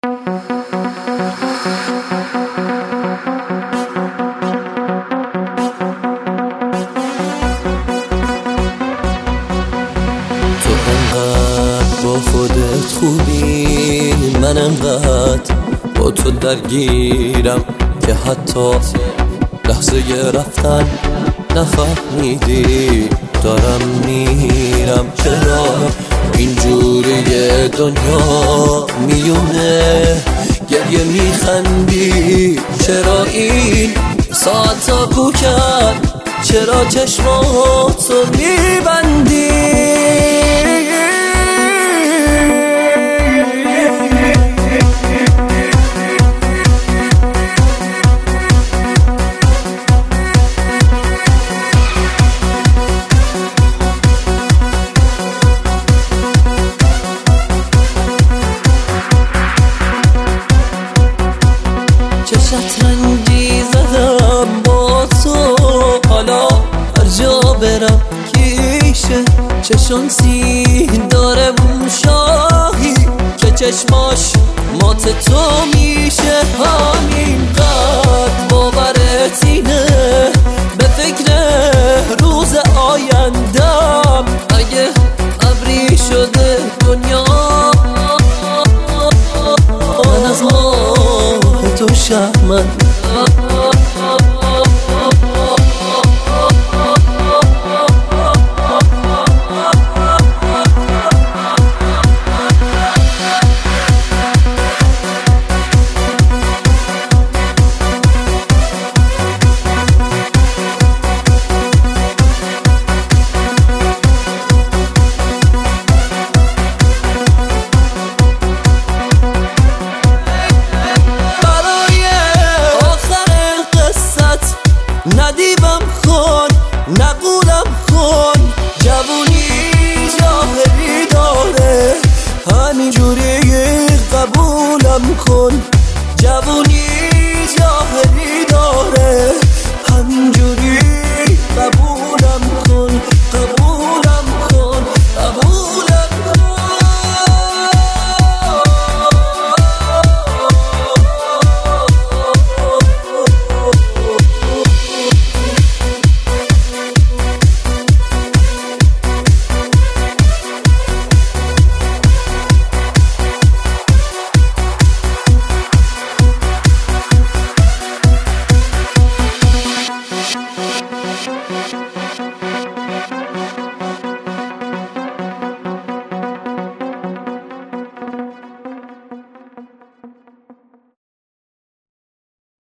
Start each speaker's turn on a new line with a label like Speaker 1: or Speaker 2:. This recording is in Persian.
Speaker 1: با خودت خوبی، من انقدر با تو درگیرم که حتی لحظه رفتن نفهمیدی دارم میرم. چرا اینجوری دنیا میونه گریه میخندی؟ چرا این ساعتا کوکن؟ چرا چشماتو میبندی؟ چه شطرنجی زدم با تو، حالا هر جا برم کیشه. چه شانسی داره اون شاهی که چشماش مات تو میشه. همینقدر باورت اینه به فکر روز آیندم، اگه ابری شده دنیا من از ماه تو شهمن. ندیبم کن، نقولم کن، جوونی جاهلی داره، همینجوری قبولم کن. جوونی جاهلی